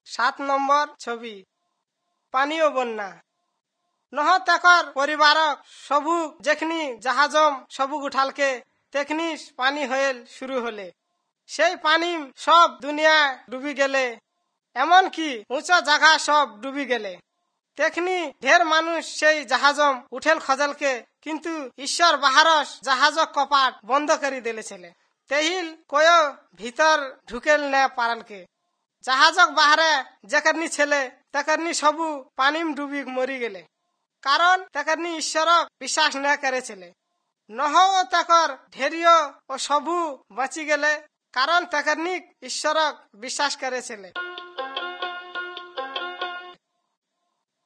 7 নম্বর ছবি পানীয় বন্যা। নহ তাকর পরিবারক সবু যেখনি জাহাজম সবু উঠালকে তেখনি পানি হয়ে শুরু হলে সেই পানি সব দুনিয়া ডুবি গেলে, এমনকি উঁচা জায়গা সব ডুবি গেলে। তেখনি ঢের মানুষ সেই জাহাজম উঠেল খজলকে, কিন্তু ঈশ্বর বাহারস জাহাজক কপাট বন্ধ করে দিলেছিলে। তেহিল কয় ভিতর ঢুকেল না পারালকে। জাহাজক বাহারে যেখানি ছেলে তেকারনি সবু পানিম ডুবি মরি গেলে, কারণ তেকারনি ঈশ্বরক বিশ্বাস না করেছিলে। নহ ও তাকর ঢেরিও ও সবু বাঁচি গেলে, কারণ তেকারনি ঈশ্বরক বিশ্বাস করেছিলে।